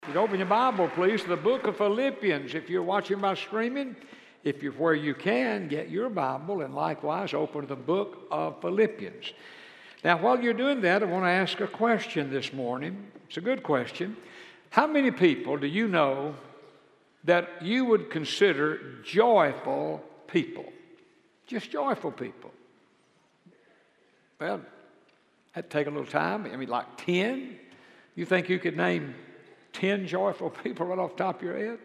You'd open your Bible, please, to the book of Philippians. If you're watching by streaming, if you're where you can, get your Bible and likewise open to the book of Philippians. Now, while you're doing that, I want to ask a question this morning. It's a good question. How many people do you know that you would consider joyful people? Just joyful people. Well, that'd take a little time. I mean, like 10? You think you could name 10 joyful people right off the top of your head?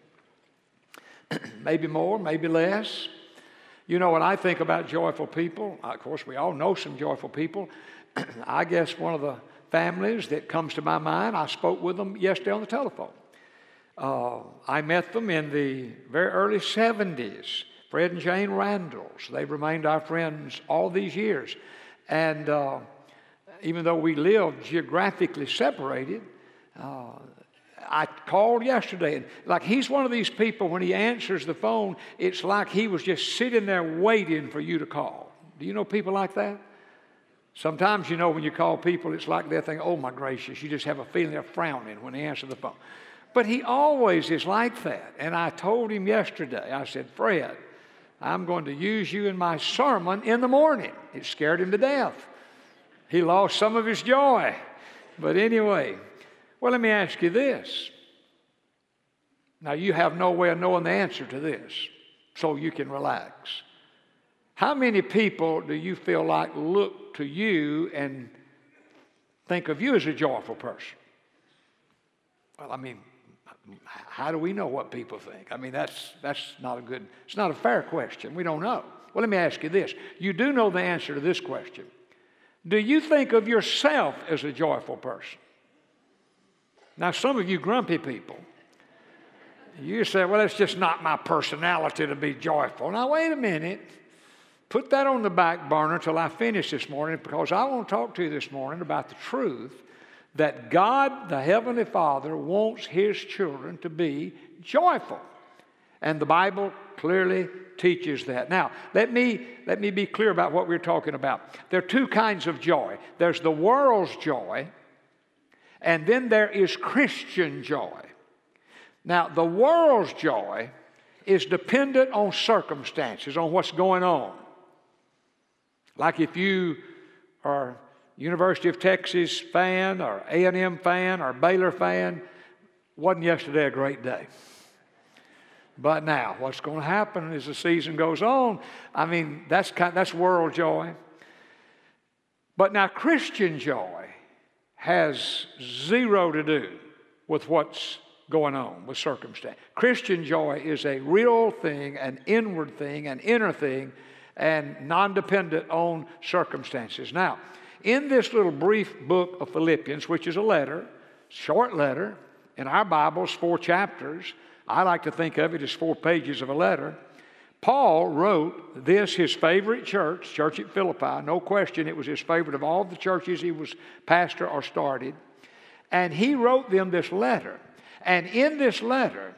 Maybe more, maybe less. You know, when I think about joyful people, of course, we all know some joyful people. I guess one of the families that comes to my mind, I spoke with them yesterday on the telephone. I met them in the very early 70s, Fred and Jane Randalls. They've remained our friends all these years. And even though we live geographically separated, I called yesterday, and like he's one of these people, when he answers the phone, it's like he was just sitting there waiting for you to call. Do you know people like that? Sometimes, you know, when you call people, it's like they're thinking, oh my gracious, you just have a feeling they're frowning when they answer the phone. But he always is like that. And I told him yesterday, I said, Fred, I'm going to use you in my sermon in the morning. It scared him to death. He lost some of his joy. But anyway, well, let me ask you this. Now, you have no way of knowing the answer to this, so you can relax. How many people do you feel like look to you and think of you as a joyful person? Well, I mean, how do we know what people think? I mean, that's not a good, it's not a fair question. We don't know. Well, let me ask you this. You do know the answer to this question. Do you think of yourself as a joyful person? Now, some of you grumpy people, you say, well, it's just not my personality to be joyful. Now, wait a minute. Put that on the back burner until I finish this morning, because I want to talk to you this morning about the truth that God, the Heavenly Father, wants His children to be joyful. And the Bible clearly teaches that. Now, let me be clear about what we're talking about. There are two kinds of joy. There's the world's joy, and then there is Christian joy. Now, the world's joy is dependent on circumstances, on what's going on. Like if you are University of Texas fan or A&M fan or Baylor fan, wasn't yesterday a great day? But now, what's going to happen as the season goes on, I mean, that's world joy. But now Christian joy has zero to do with what's going on with circumstance. Christian joy is a real thing, an inward thing, an inner thing, and non-dependent on circumstances. Now, in this little brief book of Philippians, which is a letter, short letter, in our Bibles, 4 chapters, I like to think of it as 4 pages of a letter. Paul wrote this, his favorite church at Philippi. No question, it was his favorite of all the churches he was pastor or started. And he wrote them this letter. And in this letter,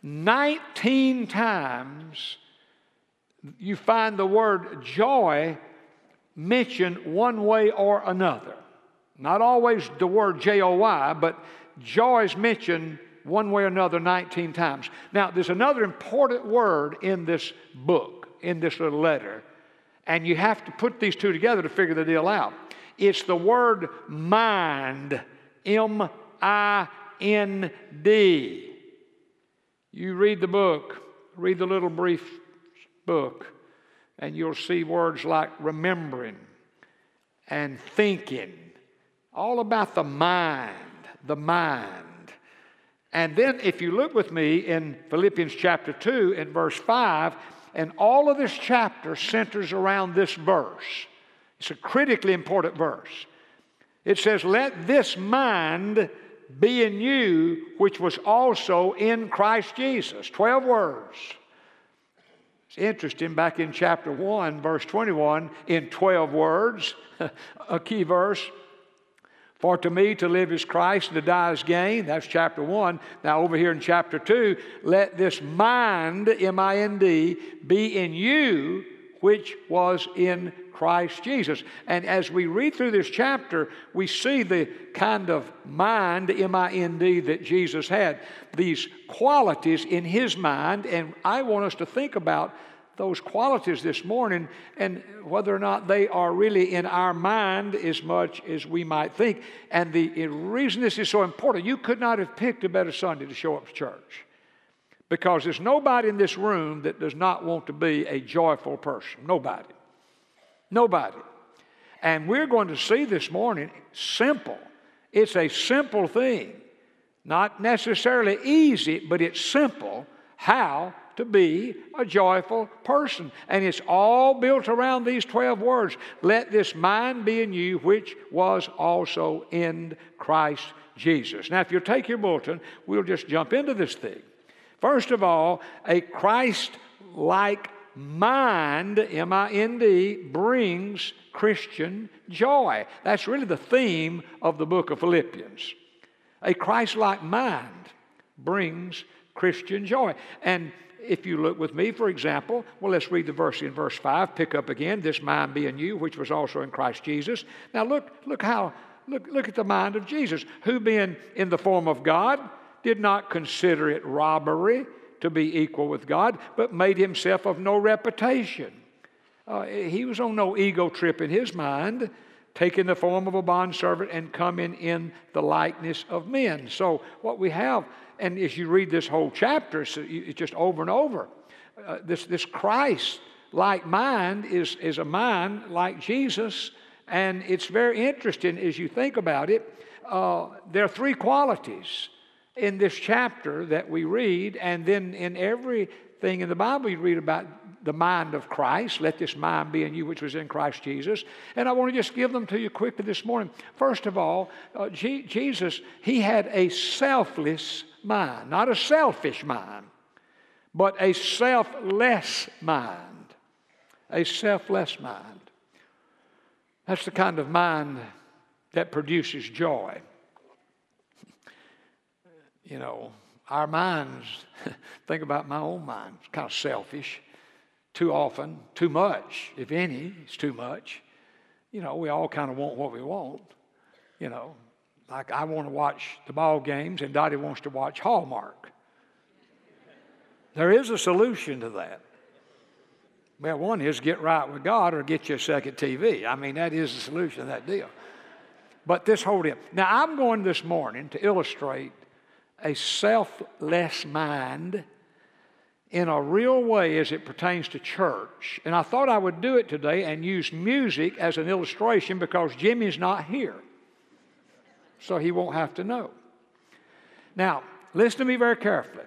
19 times you find the word joy mentioned one way or another. Not always the word J-O-Y, but joy is mentioned one way or another 19 times. Now, there's another important word in this book, in this little letter, and you have to put these two together to figure the deal out. It's the word mind, M-I-N-D. You read the book, read the little brief book, and you'll see words like remembering and thinking, all about the mind, the mind. And then if you look with me in Philippians chapter 2 and verse 5, and all of this chapter centers around this verse. It's a critically important verse. It says, let this mind be in you, which was also in Christ Jesus. 12 words. It's interesting, back in chapter 1, verse 21, in 12 words, a key verse, for to me to live is Christ and to die is gain. That's chapter 1. Now over here in chapter 2, let this mind, M-I-N-D, be in you, which was in Christ Jesus. And as we read through this chapter, we see the kind of mind, M-I-N-D, that Jesus had. These qualities in His mind, and I want us to think about those qualities this morning and whether or not they are really in our mind as much as we might think. And the reason this is so important, you could not have picked a better Sunday to show up to church, because there's nobody in this room that does not want to be a joyful person. Nobody. Nobody. And we're going to see this morning, simple. It's a simple thing. Not necessarily easy, but it's simple how to be a joyful person. And it's all built around these 12 words. Let this mind be in you, which was also in Christ Jesus. Now, if you'll take your bulletin, we'll just jump into this thing. First of all, a Christ-like mind, M-I-N-D, brings Christian joy. That's really the theme of the book of Philippians. A Christ-like mind brings Christian joy. And if you look with me, for example, well, let's read the verse in verse 5. Pick up again, this mind be in you, which was also in Christ Jesus. Now look at the mind of Jesus, who being in the form of God, did not consider it robbery to be equal with God, but made himself of no reputation. He was on no ego trip in his mind, taking the form of a bondservant and coming in the likeness of men. So what we have, and as you read this whole chapter, it's just over and over. This Christ-like mind is a mind like Jesus, and it's very interesting as you think about it. There are three qualities in this chapter that we read, and then in everything in the Bible you read about the mind of Christ. Let this mind be in you, which was in Christ Jesus. And I want to just give them to you quickly this morning. First of all, Jesus, He had a selfless mind. Not a selfish mind, but a selfless mind. A selfless mind. That's the kind of mind that produces joy. You know, our minds, think about my own mind, it's kind of selfish. Too often, too much, if any, it's too much. You know, we all kind of want what we want. You know, like I want to watch the ball games and Dottie wants to watch Hallmark. There is a solution to that. Well, one is get right with God or get you a second TV. I mean, that is the solution to that deal. But this whole deal. Now, I'm going this morning to illustrate a selfless mind in a real way as it pertains to church. And I thought I would do it today and use music as an illustration because Jimmy's not here. So he won't have to know. Now, listen to me very carefully.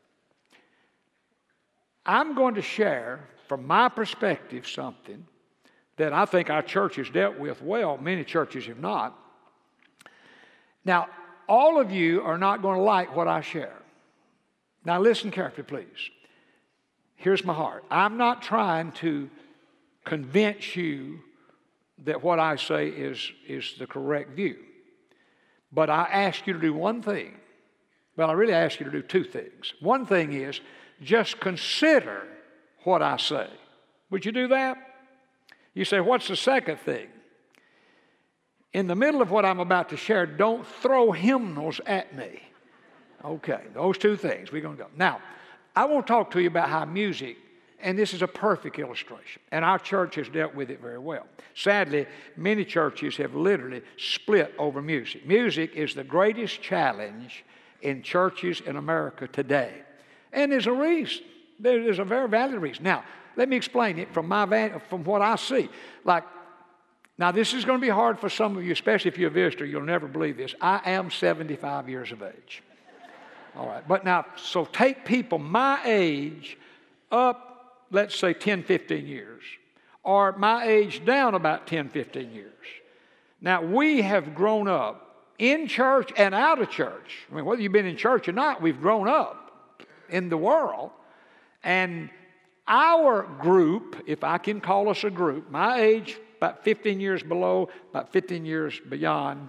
I'm going to share, from my perspective, something that I think our church has dealt with well. Many churches have not. Now, all of you are not going to like what I share. Now, listen carefully, please. Here's my heart. I'm not trying to convince you that what I say is the correct view. But I ask you to do one thing. Well, I really ask you to do two things. One thing is just consider what I say. Would you do that? You say, what's the second thing? In the middle of what I'm about to share, don't throw hymnals at me. Okay, those two things. We're going to go. Now, I want to talk to you about how music, and this is a perfect illustration, and our church has dealt with it very well. Sadly, many churches have literally split over music. Music is the greatest challenge in churches in America today. And there's a reason. There's a very valid reason. Now, let me explain it from what I see. Now, this is going to be hard for some of you, especially if you're a visitor. You'll never believe this. I am 75 years of age. All right. But now, so take people my age up, let's say 10, 15 years, or my age down about 10, 15 years. Now, we have grown up in church and out of church. I mean, whether you've been in church or not, we've grown up in the world. And our group, if I can call us a group, my age, about 15 years below, about 15 years beyond,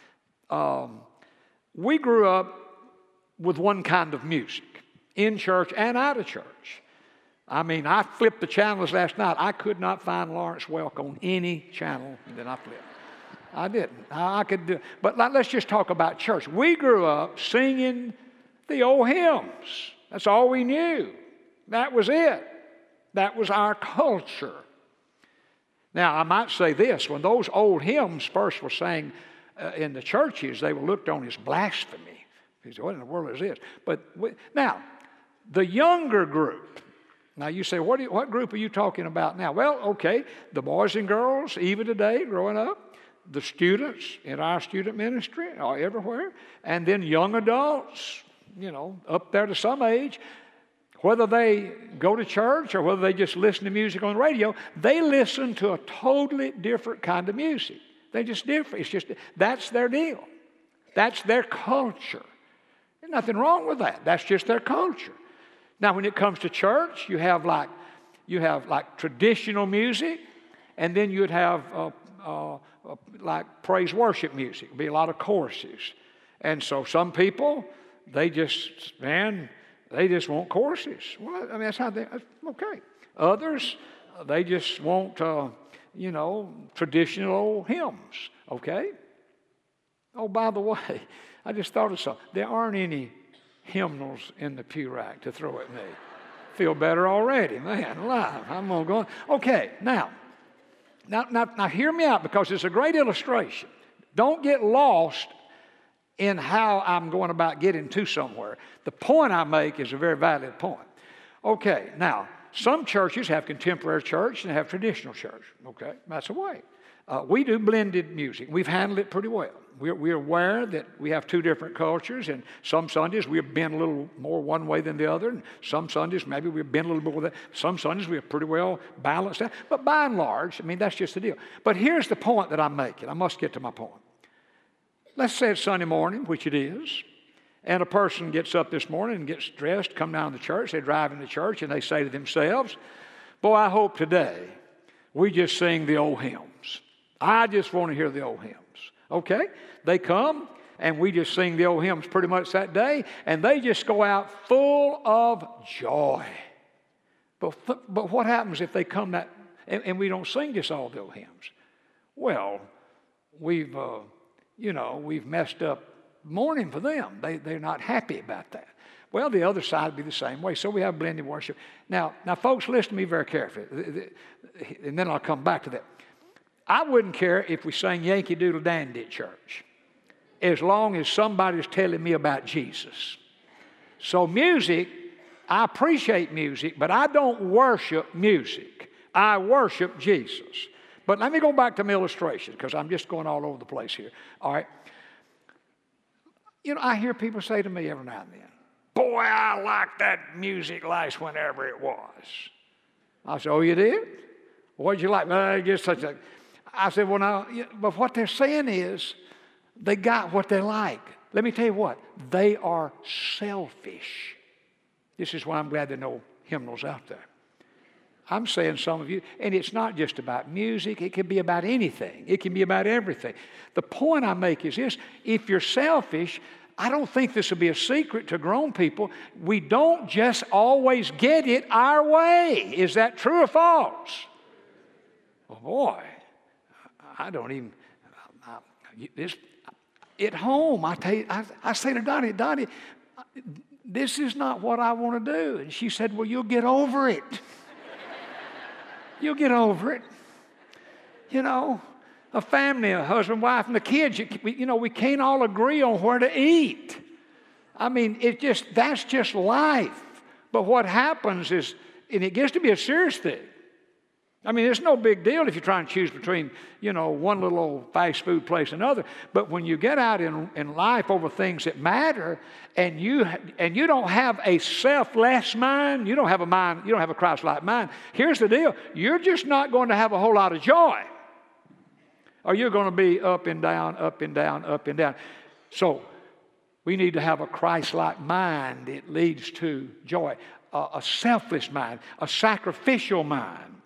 we grew up with one kind of music, in church and out of church. I mean, I flipped the channels last night. I could not find Lawrence Welk on any channel that I flipped. I didn't. I could do it. But let's just talk about church. We grew up singing the old hymns. That's all we knew. That was it. That was our culture. Now, I might say this. When those old hymns first were sang in the churches, they were looked on as blasphemy. You say, what in the world is this? But now, the younger group. Now, you say, what group are you talking about now? Well, okay, the boys and girls, even today, growing up, the students in our student ministry, or everywhere, and then young adults, up there to some age, whether they go to church or whether they just listen to music on the radio, they listen to a totally different kind of music. They're just different. That's their deal. That's their culture. There's nothing wrong with that. That's just their culture. Now, when it comes to church, you have like traditional music, and then you'd have like praise worship music. It'd be a lot of choruses. And so some people, they just want choruses. Well, I mean, that's okay. Others, they just want, traditional hymns, okay? Oh, by the way, I just thought of something. There aren't any hymnals in the pew rack to throw at me. Feel better already, man, alive. I'm going to go on. Okay, now, hear me out, because it's a great illustration. Don't get lost in how I'm going about getting to somewhere. The point I make is a very valid point. Okay, now, some churches have contemporary church and have traditional church. Okay, that's a way. We do blended music. We've handled it pretty well. We're aware that we have two different cultures, and some Sundays we've been a little more one way than the other, and some Sundays maybe we've been a little bit with that. Some Sundays we're pretty well balanced out. But by and large, I mean, that's just the deal. But here's the point that I'm making. I must get to my point. Let's say it's Sunday morning, which it is, and a person gets up this morning and gets dressed, come down to church, they drive into church, and they say to themselves, boy, I hope today we just sing the old hymns. I just want to hear the old hymns. Okay? They come, and we just sing the old hymns pretty much that day, and they just go out full of joy. But what happens if they come and we don't sing just all the old hymns? Well, we've messed up morning for them. They're not happy about that. Well, the other side would be the same way. So we have blended worship. Now, folks, listen to me very carefully, and then I'll come back to that. I wouldn't care if we sang Yankee Doodle Dandy at church, as long as somebody's telling me about Jesus. So music, I appreciate music, but I don't worship music. I worship Jesus. But let me go back to my illustration, because I'm just going all over the place here. All right. I hear people say to me every now and then, boy, I liked that music last whenever it was. I said, oh, you did? What did you like? Well, just such a... I said, well, now, but what they're saying is they got what they like. Let me tell you what, they are selfish. This is why I'm glad there are no hymnals out there. I'm saying some of you, and it's not just about music, it can be about anything. It can be about everything. The point I make is this: if you're selfish, I don't think this will be a secret to grown people. We don't just always get it our way. Is that true or false? Oh boy, I don't even, this, at home, I tell you, I say to Donnie, this is not what I want to do. And she said, well, you'll get over it. You'll get over it. A family, a husband, wife, and the kids, we can't all agree on where to eat. I mean, that's just life. But what happens is, and it gets to be a serious thing. I mean, it's no big deal if you're trying to choose between, one little old fast food place and another. But when you get out in life over things that matter, and you don't have a selfless mind, you don't have a Christ-like mind, here's the deal: you're just not going to have a whole lot of joy. Or you're going to be up and down, up and down, up and down. So we need to have a Christ-like mind. It leads to joy. A selfless mind, a sacrificial mind.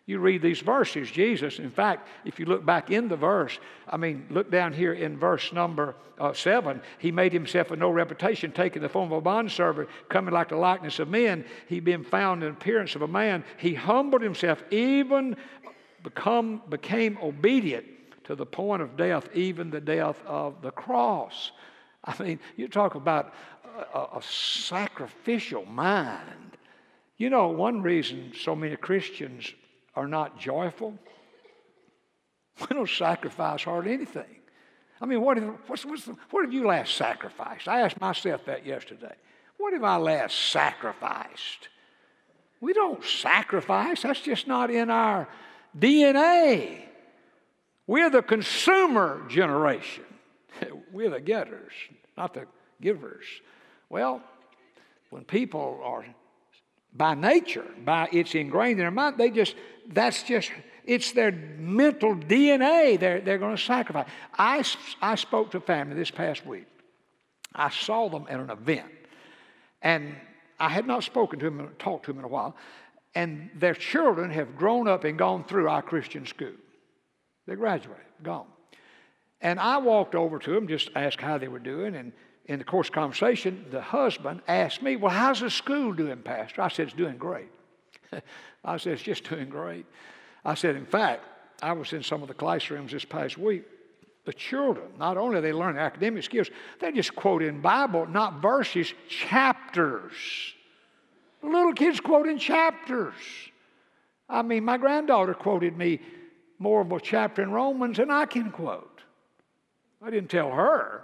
You read these verses, Jesus, in fact, if you look back in the verse, look down here in verse number 7. He made himself of no reputation, taking the form of a bondservant, coming like the likeness of men. He being found in appearance of a man. He humbled himself, even became obedient to the point of death, even the death of the cross. You talk about a sacrificial mind. You know, one reason so many Christians are not joyful, we don't sacrifice hardly anything. What have you last sacrificed? I asked myself that yesterday. What have I last sacrificed? We don't sacrifice. That's just not in our DNA. We're the consumer generation. We're the getters, not the givers. Well, when people are by nature, it's ingrained in their mind, it's their mental DNA. They're going to sacrifice. I spoke to a family this past week. I saw them at an event, and I had not spoken to them and talked to them in a while, and their children have grown up and gone through our Christian school. They graduated, gone. And I walked over to them, just asked how they were doing, and in the course of conversation, the husband asked me, well, how's the school doing, Pastor? I said, it's doing great. I said, it's just doing great. I said, in fact, I was in some of the classrooms this past week. The children, not only are they learning academic skills, they just quote in Bible, not verses, chapters. The little kids quoting chapters. My granddaughter quoted me more of a chapter in Romans than I can quote. I didn't tell her.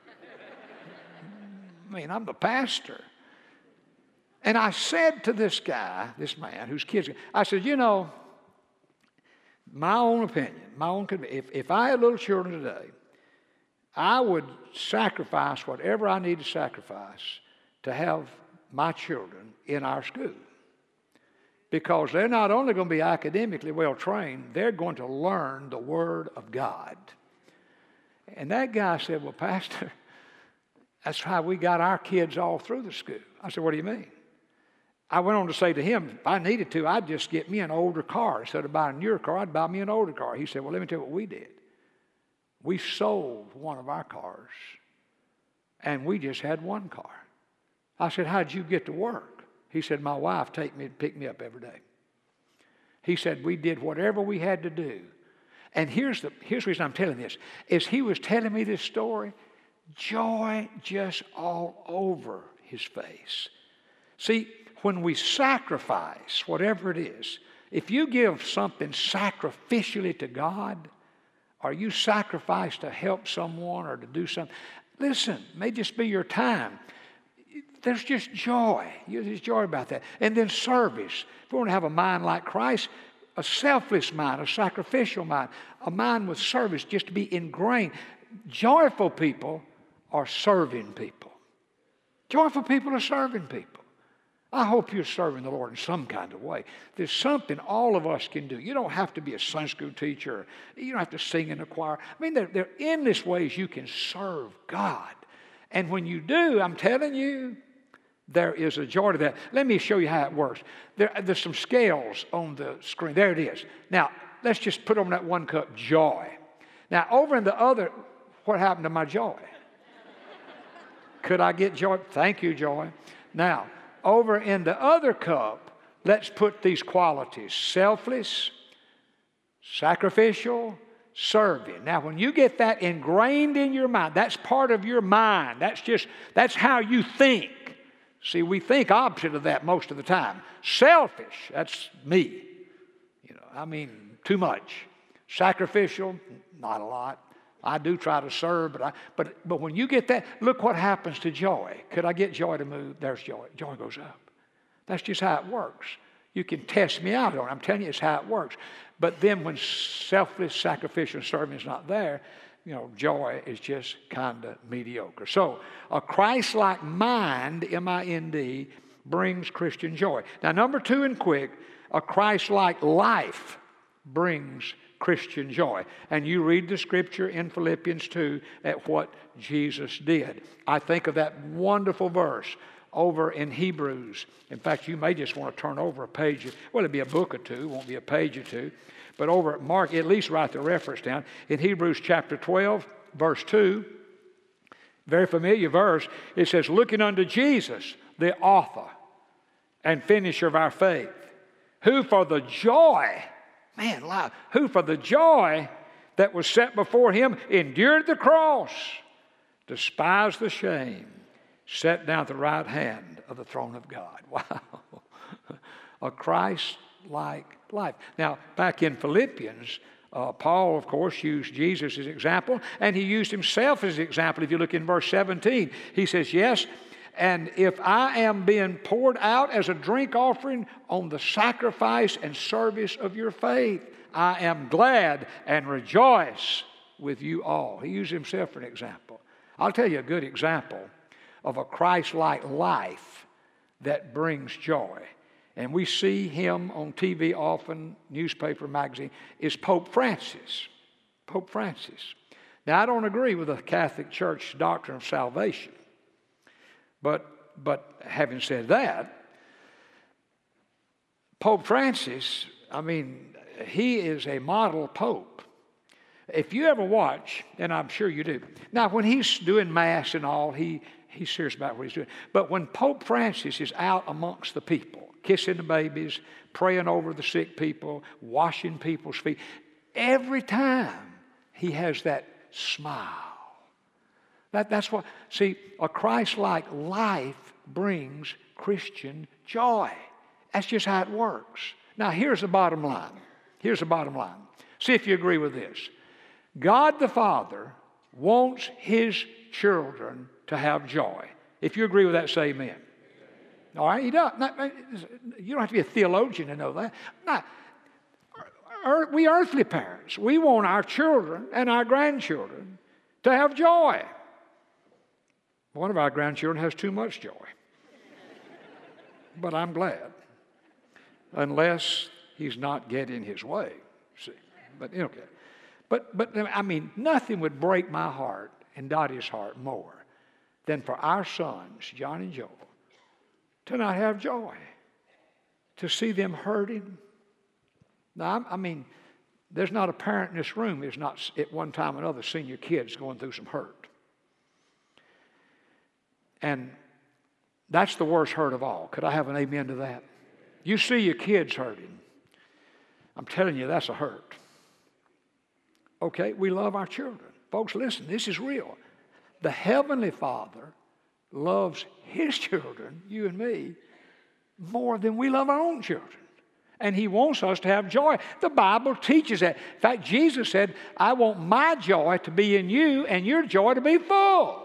I'm the pastor. And I said to this man whose kids, I said, my own opinion, if I had little children today, I would sacrifice whatever I need to sacrifice to have my children in our school. Because they're not only going to be academically well trained, they're going to learn the Word of God. And that guy said, well, Pastor, that's how we got our kids all through the school. I said, what do you mean? I went on to say to him, if I needed to, I'd just get me an older car. Instead of buying a newer car, I'd buy me an older car. He said, well, let me tell you what we did. We sold one of our cars, and we just had one car. I said, how'd you get to work? He said, my wife picked me up every day. He said, we did whatever we had to do. And here's the reason I'm telling this, is he was telling me this story, joy just all over his face. See, when we sacrifice, whatever it is, if you give something sacrificially to God, or you sacrifice to help someone or to do something, listen, it may just be your time. There's just joy. There's joy about that. And then service. If we want to have a mind like Christ, a selfless mind, a sacrificial mind, a mind with service, just to be ingrained. Joyful people are serving people. Joyful people are serving people. I hope you're serving the Lord in some kind of way. There's something all of us can do. You don't have to be a Sunday school teacher. You don't have to sing in the choir. There are endless ways you can serve God. And when you do, I'm telling you, there is a joy to that. Let me show you how it works. There's some scales on the screen. There it is. Now, let's just put on that one cup, joy. Now, over in the other, what happened to my joy? Could I get joy? Thank you, joy. Now, over in the other cup, let's put these qualities: selfless, sacrificial, serving. Now, when you get that ingrained in your mind, that's part of your mind. That's how you think. See, we think opposite of that most of the time. Selfish, that's me. Too much. Sacrificial, not a lot. I do try to serve, but when you get that, look what happens to joy. Could I get joy to move? There's joy. Joy goes up. That's just how it works. You can test me out on it. I'm telling you, it's how it works. But then when selfless, sacrificial serving is not there, joy is just kind of mediocre. So a Christ-like mind, M-I-N-D, brings Christian joy. Now, number 2 and quick, a Christ-like life brings Christian joy. And you read the scripture in Philippians 2 at what Jesus did. I think of that wonderful verse. over in Hebrews. In fact, you may just want to turn over a page. Well, it'll be a book or two, won't be a page or two. But over at Mark, at least write the reference down. In Hebrews chapter 12, verse 2, very familiar verse, it says, looking unto Jesus, the author and finisher of our faith, who for the joy, who for the joy that was set before him endured the cross, despised the shame, sat down at the right hand of the throne of God. Wow. A Christ-like life. Now, back in Philippians, Paul, of course, used Jesus as an example, and he used himself as an example. If you look in verse 17, he says, yes, and if I am being poured out as a drink offering on the sacrifice and service of your faith, I am glad and rejoice with you all. He used himself for an example. I'll tell you a good example of a Christ-like life that brings joy. And we see him on TV often, newspaper, magazine, is Pope Francis. Pope Francis. Now, I don't agree with the Catholic Church doctrine of salvation. But having said that, Pope Francis, he is a model pope. If you ever watch, and I'm sure you do, now when he's doing Mass and all, he's serious about what he's doing. But when Pope Francis is out amongst the people, kissing the babies, praying over the sick people, washing people's feet, every time he has that smile. That's what, see, a Christ-like life brings Christian joy. That's just how it works. Now, here's the bottom line. Here's the bottom line. See if you agree with this. God the Father wants his children to have joy. If you agree with that, say amen. All right? He does. You don't have to be a theologian to know that. Now, we earthly parents, we want our children and our grandchildren to have joy. One of our grandchildren has too much joy. But I'm glad. Unless he's not getting his way. See? But okay. But nothing would break my heart and Dottie's heart more than for our sons, John and Joel, to not have joy. To see them hurting. Now, there's not a parent in this room who's not at one time or another seen your kids going through some hurt. And that's the worst hurt of all. Could I have an amen to that? You see your kids hurting. I'm telling you, that's a hurt. Okay, we love our children. Folks, listen, this is real. The Heavenly Father loves his children, you and me, more than we love our own children. And he wants us to have joy. The Bible teaches that. In fact, Jesus said, I want my joy to be in you and your joy to be full.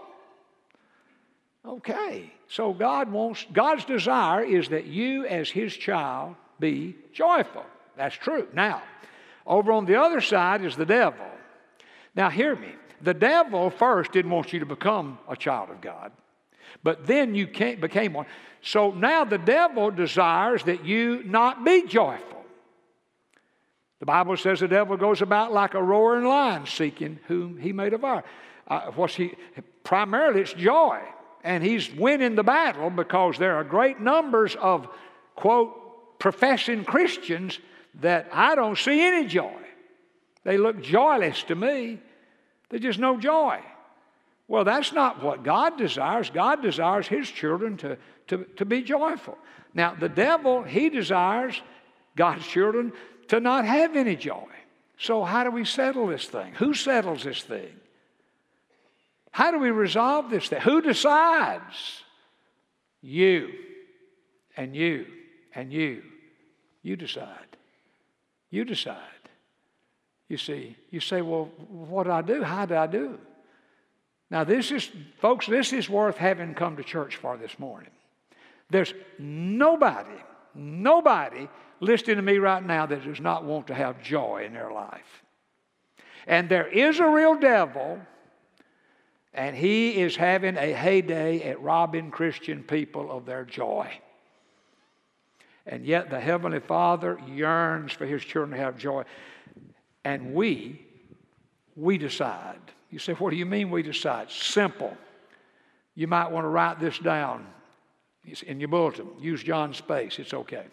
Okay, so God's desire is that you as his child be joyful. That's true. Now, over on the other side is the devil. Now, hear me. The devil first didn't want you to become a child of God, but then you became one. So now the devil desires that you not be joyful. The Bible says the devil goes about like a roaring lion seeking whom he may devour. Primarily it's joy. And he's winning the battle because there are great numbers of, quote, professing Christians that I don't see any joy. They look joyless to me. There's just no joy. Well, that's not what God desires. God desires his children to be joyful. Now, the devil, he desires God's children to not have any joy. So how do we settle this thing? Who settles this thing? How do we resolve this thing? Who decides? You and you and you. You decide. You decide. You see, you say, well, what do I do? How do I do? Now, folks, this is worth having come to church for this morning. There's nobody listening to me right now that does not want to have joy in their life. And there is a real devil, and he is having a heyday at robbing Christian people of their joy. And yet the Heavenly Father yearns for his children to have joy. And we decide. You say, what do you mean we decide? Simple. You might want to write this down. It's in your bulletin. Use John's space. It's okay.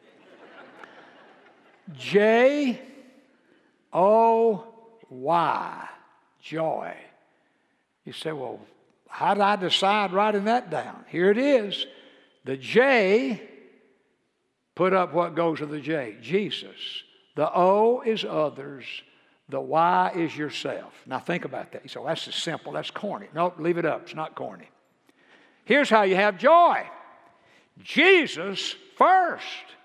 J-O-Y. Joy. You say, well, how did I decide writing that down? Here it is. The J, put up what goes with the J. Jesus. The O is others. The Y is yourself. Now think about that. You say, well, that's just simple. That's corny. Nope, leave it up. It's not corny. Here's how you have joy. Jesus first.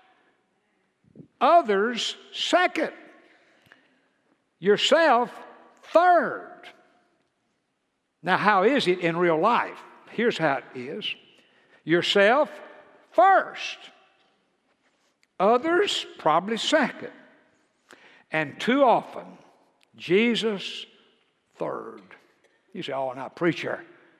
Others second. Yourself third. Now, how is it in real life? Here's how it is. Yourself first. Others probably second. And too often, Jesus third. You say, oh, now, preacher.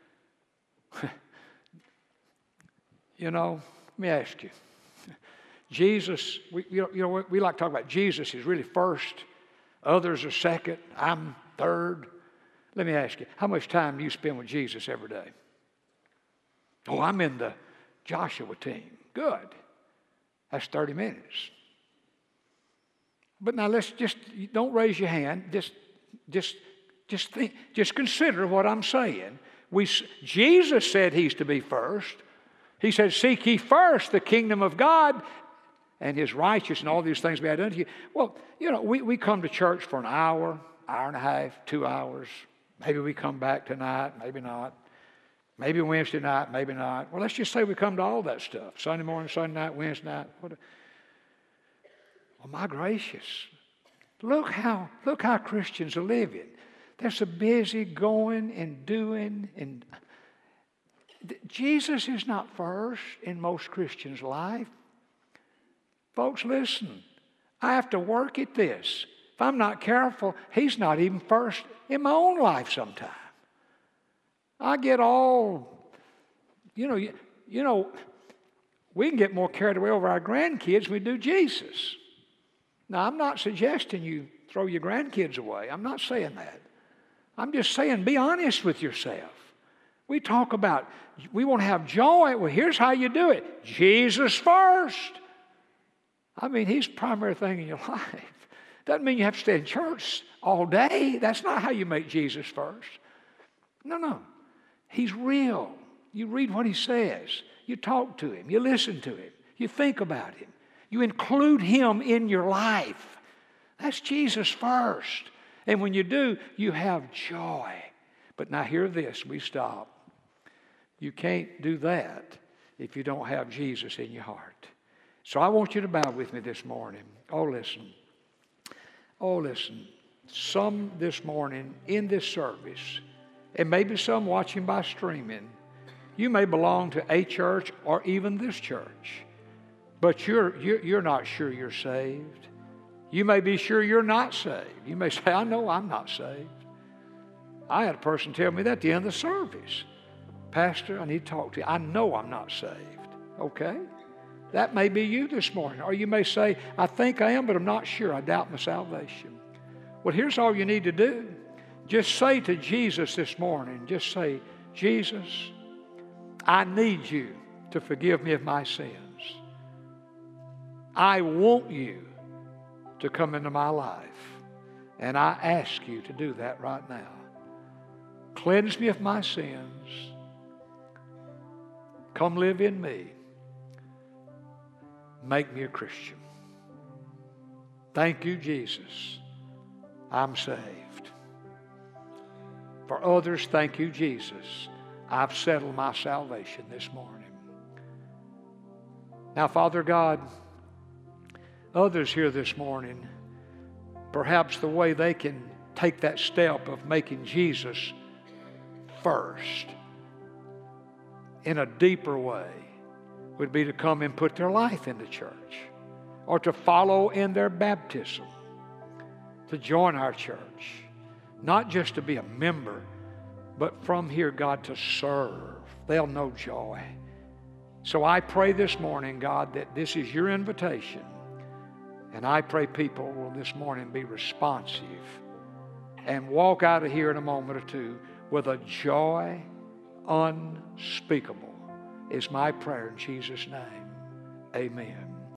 You know, let me ask you. Jesus, we like to talk about Jesus is really first. Others are second. I'm third. Let me ask you, how much time do you spend with Jesus every day? Oh, I'm in the Joshua team. Good. That's 30 minutes. But now let's don't raise your hand. Just think, just consider what I'm saying. Jesus said he's to be first. He said, seek ye first the kingdom of God and his righteousness and all these things be done to you. Well, you know, we come to church for an hour and a half, 2 hours. Maybe we come back tonight, maybe not. Maybe Wednesday night, maybe not. Well, let's just say we come to all that stuff. Sunday morning, Sunday night, Wednesday night. Well, my gracious. Look how Christians are living. They're so busy going and doing. And Jesus is not first in most Christians' life. Folks, listen. I have to work at this. If I'm not careful, he's not even first in my own life sometimes. I get all, you know, we can get more carried away over our grandkids than we do Jesus. Now, I'm not suggesting you throw your grandkids away. I'm not saying that. I'm just saying be honest with yourself. We talk about, we want to have joy. Well, here's how you do it. Jesus first. I mean, he's the primary thing in your life. Doesn't mean you have to stay in church all day. That's not how you make Jesus first. No. He's real. You read what he says. You talk to him. You listen to him. You think about him. You include him in your life. That's Jesus first. And when you do, you have joy. But now hear this. We stop. You can't do that if you don't have Jesus in your heart. So I want you to bow with me this morning. Oh, listen. Some this morning in this service, and maybe some watching by streaming, you may belong to a church or even this church, but you're not sure you're saved. You may be sure you're not saved. You may say, I know I'm not saved. I had a person tell me that at the end of the service. Pastor, I need to talk to you. I know I'm not saved. Okay? That may be you this morning. Or you may say, I think I am, but I'm not sure. I doubt my salvation. Well, here's all you need to do. Just say to Jesus this morning, just say, Jesus, I need you to forgive me of my sins. I want you to come into my life. And I ask you to do that right now. Cleanse me of my sins. Come live in me. Make me a Christian. Thank you, Jesus. I'm saved. For others, thank you, Jesus. I've settled my salvation this morning. Now, Father God, others here this morning, perhaps the way they can take that step of making Jesus first in a deeper way would be to come and put their life in the church, or to follow in their baptism, to join our church, not just to be a member, but from here, God, to serve. They'll know joy. So I pray this morning, God, that this is your invitation, and I pray people will this morning be responsive and walk out of here in a moment or two with a joy unspeakable is my prayer in Jesus' name. Amen.